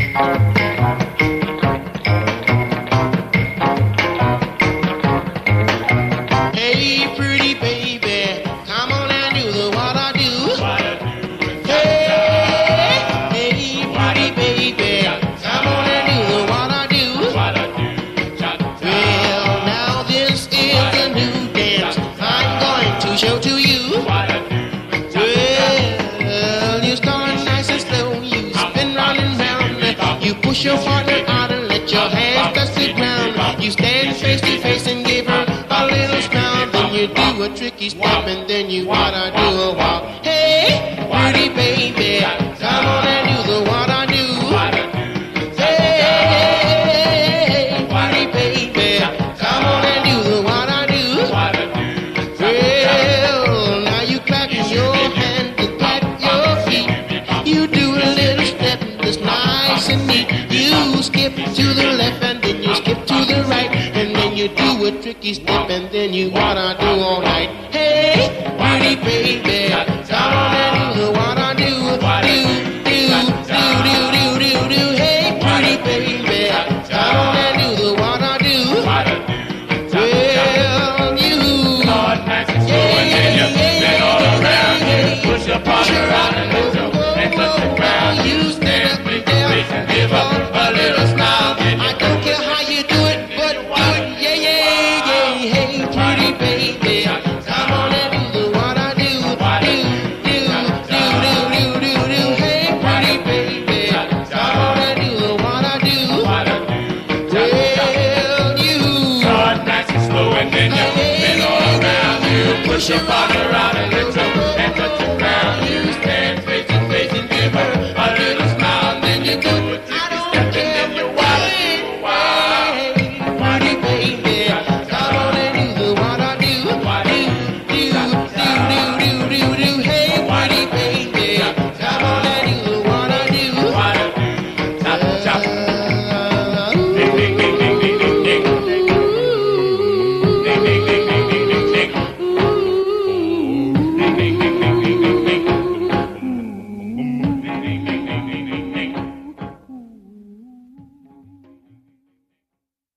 Hey, pretty baby, come on and do the what I do. Hey, hey, pretty baby, come on and do the what I do. Well, now this is a new dance I'm going to show to you. Well, you start nice and slow, you spin round and round. You push your partner out and let your hands touch the ground. You stand face to face and give her a little smile. Then you do a tricky step and then you wanna do a walk. Hey, pretty baby, come on and do the what I do. Hey, pretty baby, come on and do the what I do. Well, now you clap your hands and clap your feet. You do a little step that's nice and neat. You skip to the left and then you skip to the right. And then you do a tricky step and then you wanna do all right. Hey, pretty baby,